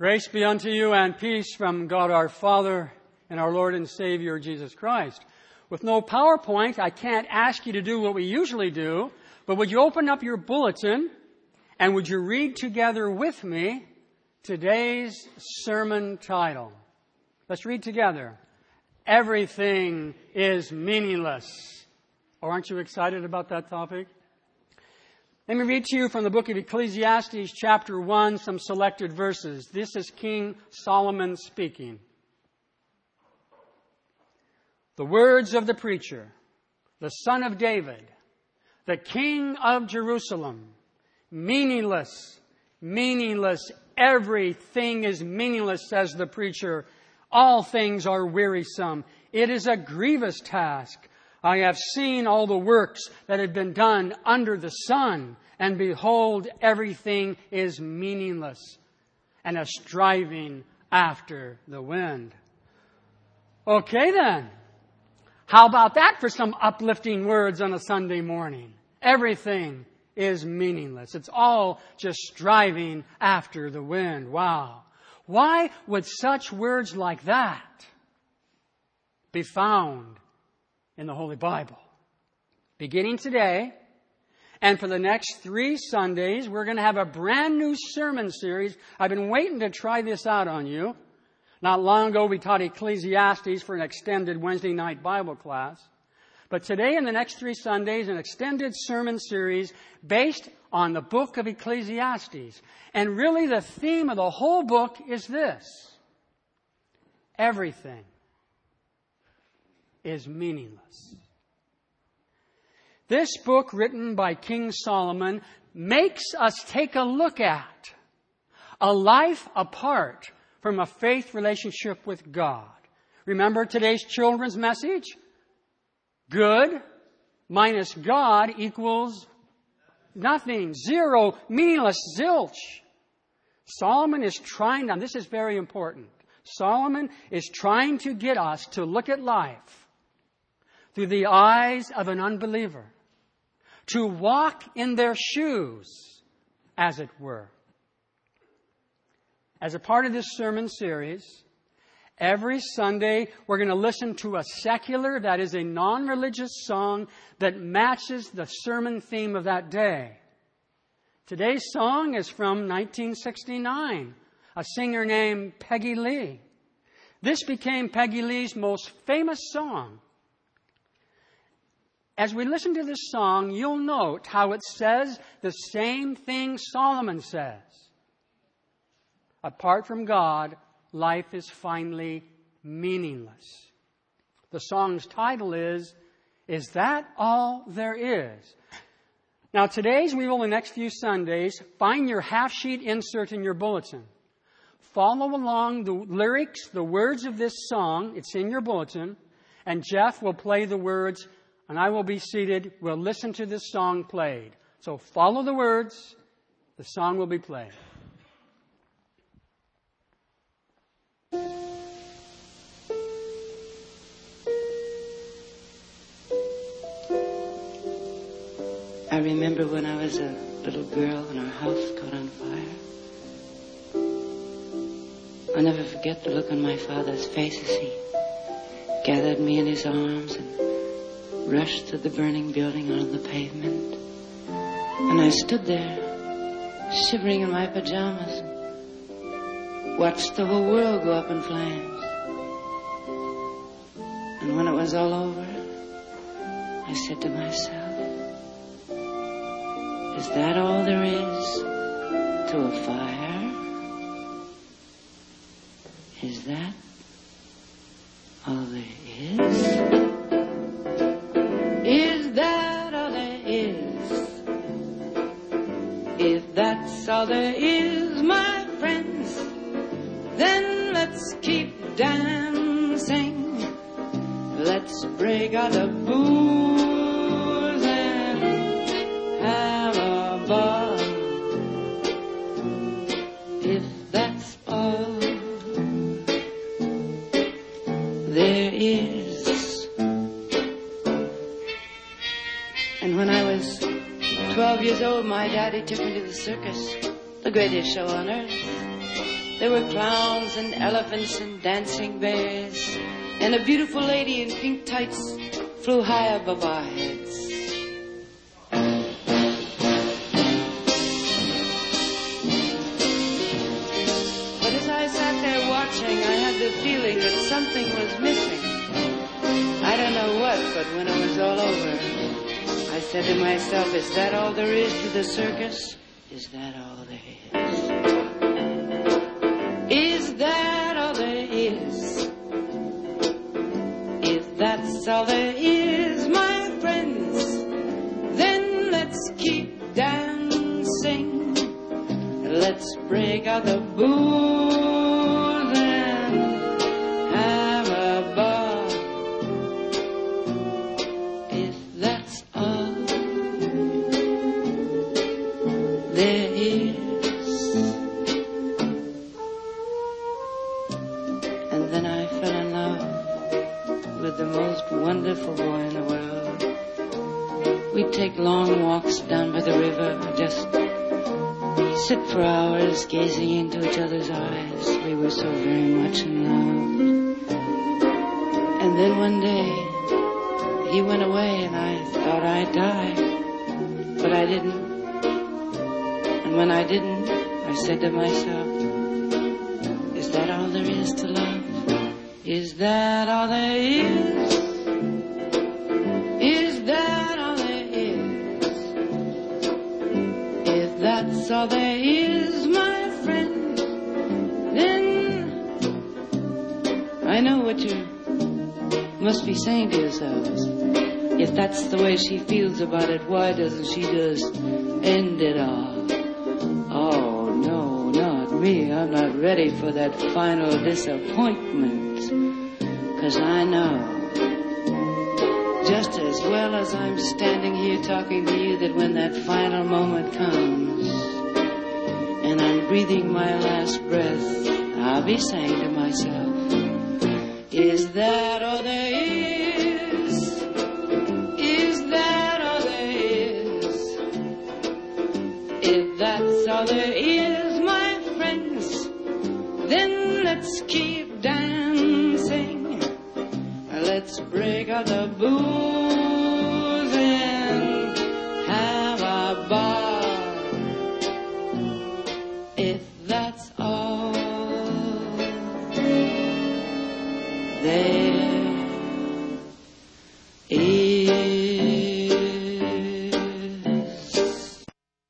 Grace be unto you and peace from God our Father and our Lord and Savior Jesus Christ. With no PowerPoint, I can't ask you to do what we usually do, but would you open up your bulletin and would you read together with me today's sermon title? Let's read together. Everything is meaningless. Oh, aren't you excited about that topic? Let me read to you from the book of Ecclesiastes, chapter 1, some selected verses. This is King Solomon speaking. The words of the preacher, the son of David, the king of Jerusalem. Meaningless, meaningless. Everything is meaningless, says the preacher. All things are wearisome. It is a grievous task. I have seen all the works that have been done under the sun, and behold, everything is meaningless and a striving after the wind. Okay then. How about that for some uplifting words on a Sunday morning? Everything is meaningless. It's all just striving after the wind. Wow. Why would such words like that be found in the Holy Bible? Beginning today, and for the next 3 Sundays, we're going to have a brand new sermon series. I've been waiting to try this out on you. Not long ago, we taught Ecclesiastes for an extended Wednesday night Bible class. But today and the next 3 Sundays, an extended sermon series based on the book of Ecclesiastes. And really the theme of the whole book is this. Everything is meaningless. This book, written by King Solomon, makes us take a look at a life apart from a faith relationship with God. Remember today's children's message? Good minus God equals nothing, zero, meaningless, zilch. Solomon is trying, and this is very important, Solomon is trying to get us to look at life through the eyes of an unbeliever, to walk in their shoes, as it were. As a part of this sermon series, every Sunday we're going to listen to a secular, that is a non-religious song that matches the sermon theme of that day. Today's song is from 1969, a singer named Peggy Lee. This became Peggy Lee's most famous song. As we listen to this song, you'll note how it says the same thing Solomon says. Apart from God, life is finally meaningless. The song's title is That All There Is? Now today's, we will, the next few Sundays, find your half-sheet insert in your bulletin. Follow along the lyrics, the words of this song. It's in your bulletin. And Jeff will play the words, and I will be seated. We'll listen to this song played. So follow the words. The song will be played. I remember when I was a little girl and our house caught on fire. I'll never forget the look on my father's face as he gathered me in his arms and rushed through the burning building onto the pavement. And I stood there, shivering in my pajamas, and watched the whole world go up in flames. And when it was all over, I said to myself, is that all there is to a fire? Is that all there is? Is that all there is? If that's all there is, my friends, then let's keep dancing. Let's break out the booze and have a ball. If that's all there is. And when I was 12 years old, my daddy took me to the circus, the greatest show on earth. There were clowns and elephants and dancing bears, and a beautiful lady in pink tights flew high above our heads. But as I sat there watching, I had the feeling that something was missing. I don't know what, but when it was all over, I said to myself, is that all there is to the circus? Is that all there is? Is that all there is? If that's all there is, my friends, then let's keep dancing. Let's break out the booze and have a ball. If that's all there is. And then I fell in love with the most wonderful boy in the world. We'd take long walks down by the river, just sit for hours gazing into each other's eyes. We were so very much in love. And then one day he went away and I thought I'd die, but I didn't. And when I didn't, I said to myself, is that all there is to love? Is that all there is? Is that all there is? If that's all there is, my friend, then I know what you must be saying to yourselves. If that's the way she feels about it, why doesn't she just end it all? Oh, no, not me. I'm not ready for that final disappointment. 'Cause I know, just as well as I'm standing here talking to you, that when that final moment comes and I'm breathing my last breath, I'll be saying to myself, is that all there is? Is that all there is? If that's all there is, my friends, then let's keep dancing. Let's break out the booze and have a ball. If that's all there is.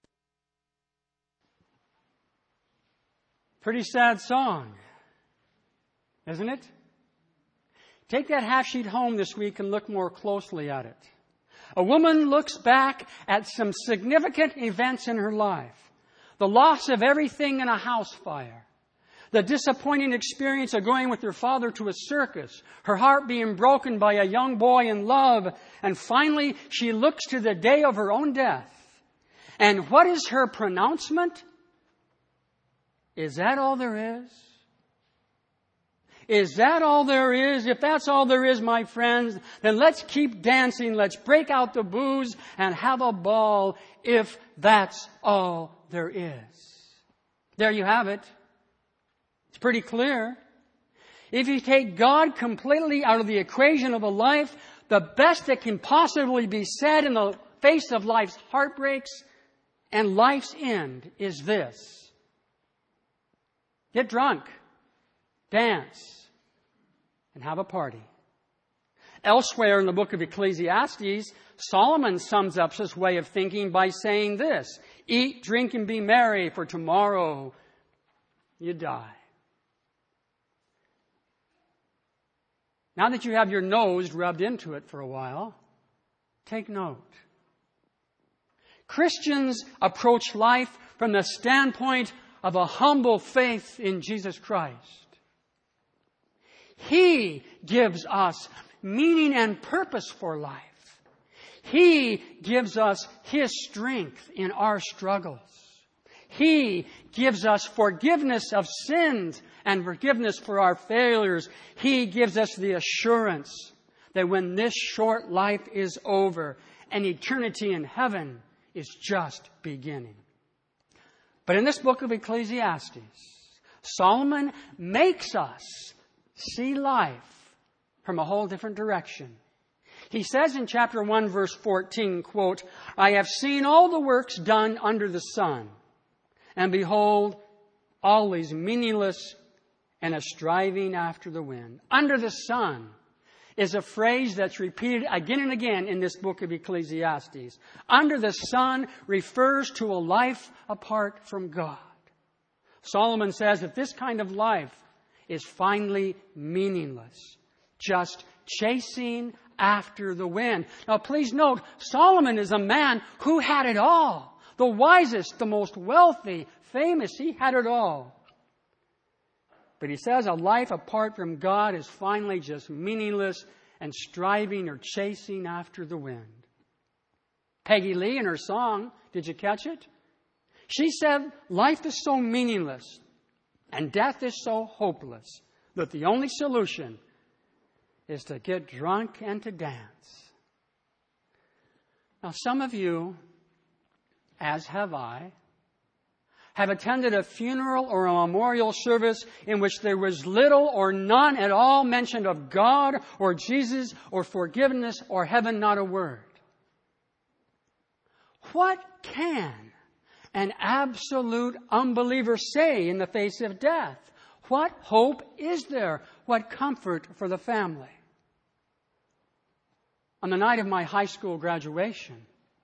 Pretty sad song, isn't it? Take that half sheet home this week and look more closely at it. A woman looks back at some significant events in her life. The loss of everything in a house fire. The disappointing experience of going with her father to a circus. Her heart being broken by a young boy in love. And finally, she looks to the day of her own death. And what is her pronouncement? Is that all there is? Is that all there is? If that's all there is, my friends, then let's keep dancing. Let's break out the booze and have a ball if that's all there is. There you have it. It's pretty clear. If you take God completely out of the equation of a life, the best that can possibly be said in the face of life's heartbreaks and life's end is this. Get drunk, dance, and have a party. Elsewhere in the book of Ecclesiastes, Solomon sums up his way of thinking by saying this: eat, drink, and be merry, for tomorrow you die. Now that you have your nose rubbed into it for a while, take note. Christians approach life from the standpoint of a humble faith in Jesus Christ. He gives us meaning and purpose for life. He gives us His strength in our struggles. He gives us forgiveness of sins and forgiveness for our failures. He gives us the assurance that when this short life is over, an eternity in heaven is just beginning. But in this book of Ecclesiastes, Solomon makes us see life from a whole different direction. He says in chapter 1, verse 14, quote, I have seen all the works done under the sun, and behold, all is meaningless and a striving after the wind. Under the sun is a phrase that's repeated again and again in this book of Ecclesiastes. Under the sun refers to a life apart from God. Solomon says that this kind of life is finally meaningless, just chasing after the wind. Now please note, Solomon is a man who had it all. The wisest, the most wealthy, famous, he had it all. But he says a life apart from God is finally just meaningless and striving or chasing after the wind. Peggy Lee in her song, did you catch it? She said, life is so meaningless and death is so hopeless that the only solution is to get drunk and to dance. Now some of you, as have I, have attended a funeral or a memorial service in which there was little or none at all mentioned of God or Jesus or forgiveness or heaven, not a word. What can an absolute unbeliever say in the face of death? What hope is there? What comfort for the family? On the night of my high school graduation,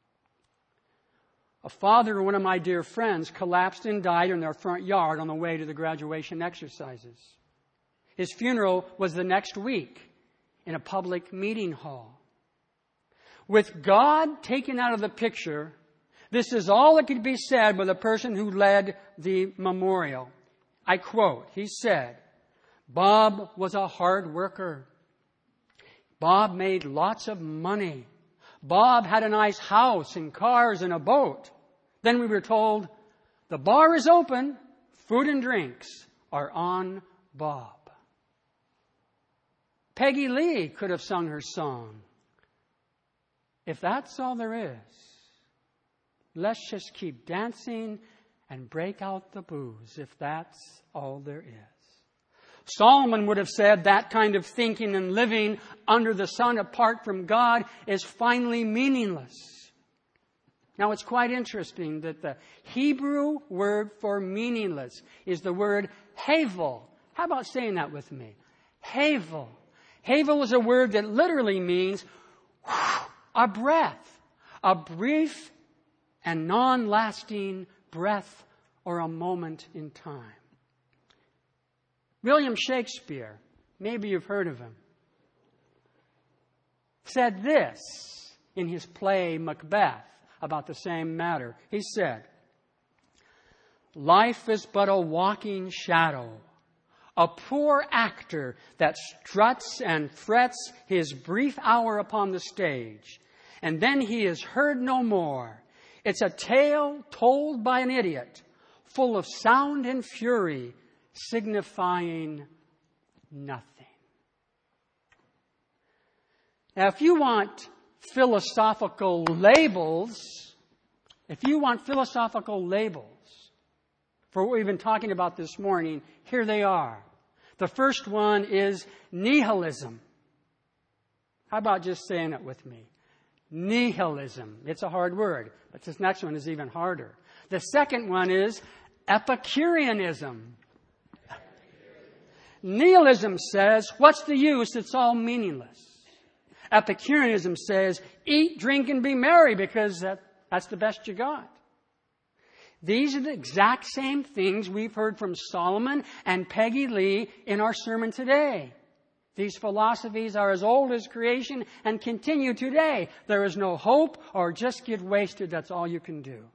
a father of one of my dear friends collapsed and died in their front yard on the way to the graduation exercises. His funeral was the next week in a public meeting hall. With God taken out of the picture, this is all that could be said by the person who led the memorial. I quote, he said, Bob was a hard worker. Bob made lots of money. Bob had a nice house and cars and a boat. Then we were told, the bar is open, food and drinks are on Bob. Peggy Lee could have sung her song. If that's all there is, let's just keep dancing and break out the booze, if that's all there is. Solomon would have said that kind of thinking and living under the sun apart from God is finally meaningless. Now it's quite interesting that the Hebrew word for meaningless is the word havel. How about saying that with me? Havel. Havel is a word that literally means a breath, a brief and non-lasting breath or a moment in time. William Shakespeare, maybe you've heard of him, said this in his play Macbeth about the same matter. He said, life is but a walking shadow, a poor actor that struts and frets his brief hour upon the stage, and then he is heard no more. It's a tale told by an idiot, full of sound and fury, signifying nothing. Now, if you want philosophical labels for what we've been talking about this morning, here they are. The first one is nihilism. How about just saying it with me? Nihilism. It's a hard word, but this next one is even harder. The second one is Epicureanism. Nihilism says, what's the use? It's all meaningless. Epicureanism says, eat, drink, and be merry because that's the best you got. These are the exact same things we've heard from Solomon and Peggy Lee in our sermon today. These philosophies are as old as creation and continue today. There is no hope or just get wasted. That's all you can do.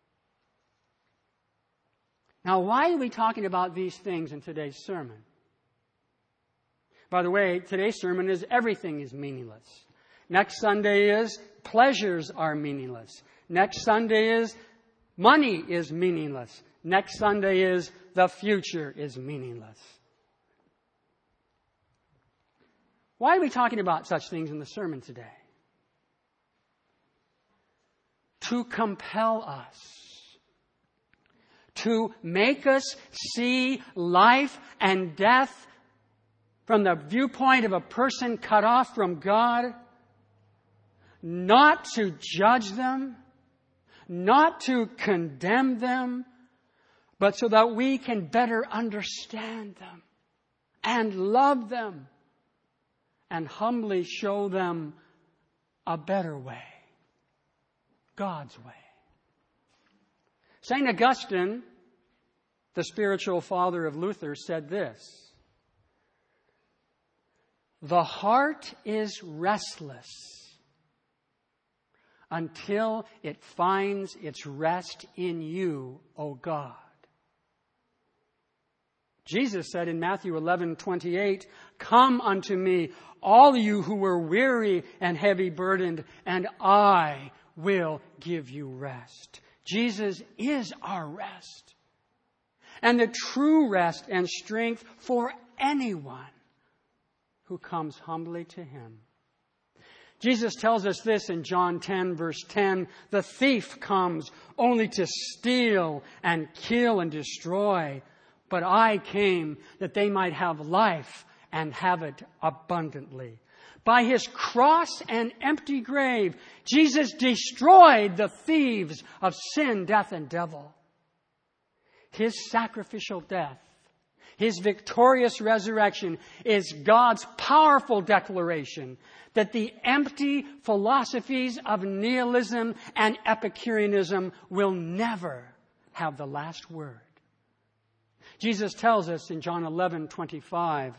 Now, why are we talking about these things in today's sermon? By the way, today's sermon is everything is meaningless. Next Sunday is pleasures are meaningless. Next Sunday is money is meaningless. Next Sunday is the future is meaningless. Why are we talking about such things in the sermon today? To compel us to make us see life and death from the viewpoint of a person cut off from God, not to judge them, not to condemn them, but so that we can better understand them and love them and humbly show them a better way, God's way. St. Augustine, the spiritual father of Luther, said this: "The heart is restless until it finds its rest in you, O God." Jesus said in Matthew 11:28, "Come unto me, all you who are weary and heavy burdened, and I will give you rest." Jesus is our rest, and the true rest and strength for anyone who comes humbly to Him. Jesus tells us this in John 10, verse 10, "The thief comes only to steal and kill and destroy, but I came that they might have life and have it abundantly." By His cross and empty grave, Jesus destroyed the thieves of sin, death, and devil. His sacrificial death, His victorious resurrection is God's powerful declaration that the empty philosophies of nihilism and Epicureanism will never have the last word. Jesus tells us in John 11:25,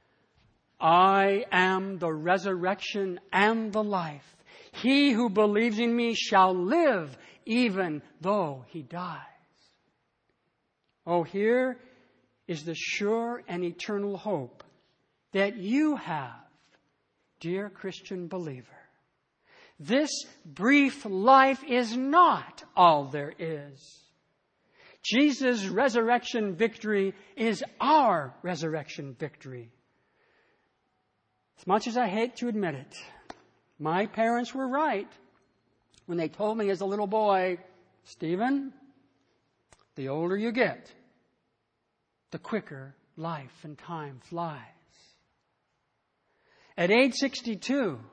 "I am the resurrection and the life. He who believes in me shall live even though he dies." Oh, here is the sure and eternal hope that you have, dear Christian believer. This brief life is not all there is. Jesus' resurrection victory is our resurrection victory. As much as I hate to admit it, my parents were right when they told me as a little boy, "Stephen, the older you get, the quicker life and time flies." At age 62,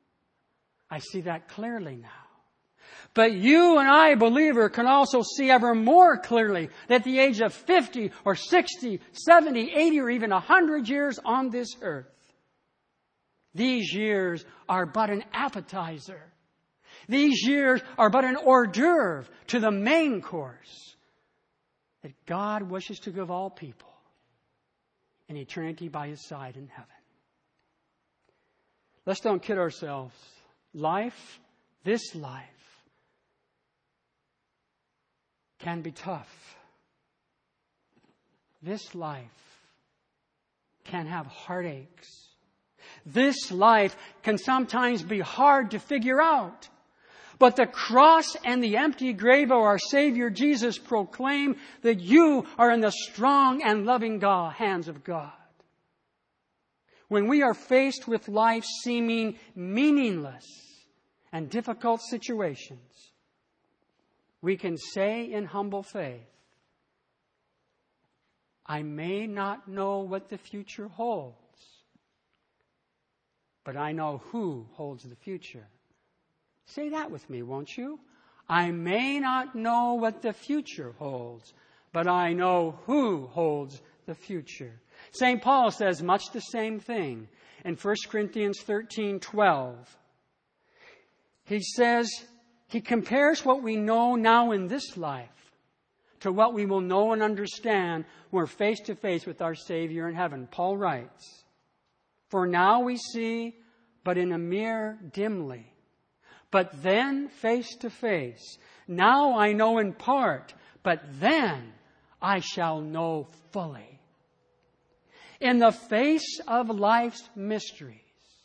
I see that clearly now. But you and I, believer, can also see ever more clearly that at the age of 50 or 60, 70, 80, or even 100 years on this earth, these years are but an appetizer. These years are but an hors d'oeuvre to the main course that God wishes to give all people an eternity by His side in heaven. Let's don't kid ourselves. Life, this life, can be tough. This life can have heartaches. This life can sometimes be hard to figure out. But the cross and the empty grave of our Savior Jesus proclaim that you are in the strong and loving hands of God. When we are faced with life's seeming meaningless and difficult situations, we can say in humble faith, "I may not know what the future holds, but I know who holds the future." Say that with me, won't you? I may not know what the future holds, but I know who holds the future. St. Paul says much the same thing in 1 Corinthians 13:12. He says, he compares what we know now in this life to what we will know and understand when we're face to face with our Savior in heaven. Paul writes, "For now we see but in a mirror dimly, but then face to face. Now I know in part, but then I shall know fully." In the face of life's mysteries,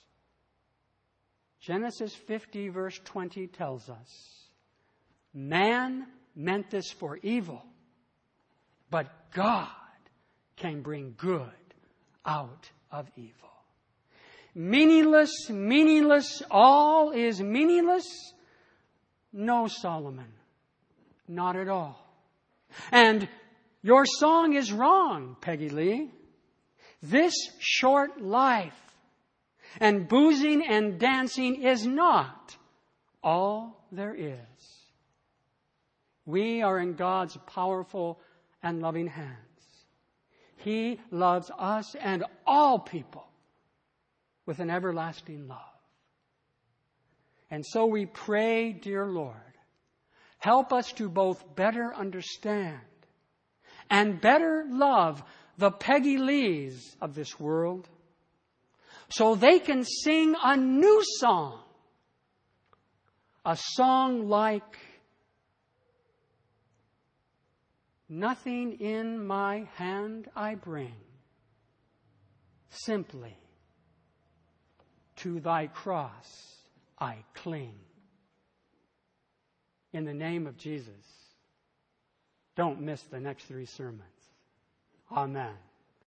Genesis 50 verse 20 tells us, man meant this for evil, but God can bring good out of evil. Meaningless, meaningless, all is meaningless? No, Solomon, not at all. And your song is wrong, Peggy Lee. This short life and boozing and dancing is not all there is. We are in God's powerful and loving hands. He loves us and all people with an everlasting love. And so we pray, dear Lord, help us to both better understand and better love the Peggy Lees of this world, so they can sing a new song. A song like, nothing in my hand I bring, simply to thy cross I cling. In the name of Jesus, don't miss the next 3 sermons. Amen.